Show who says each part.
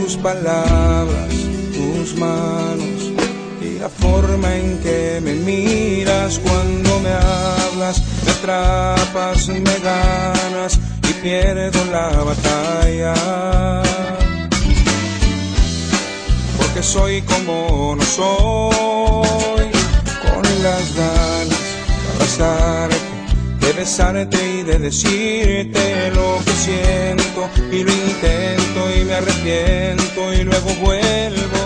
Speaker 1: tus palabras, tus manos y la forma en que me miras cuando me hablas. Me atrapas, me ganas y pierdo la batalla, porque soy como no soy, con las ganas de abrazarte, de besarte y de decirte lo que siento, y lo intento y me arrepiento y luego vuelvo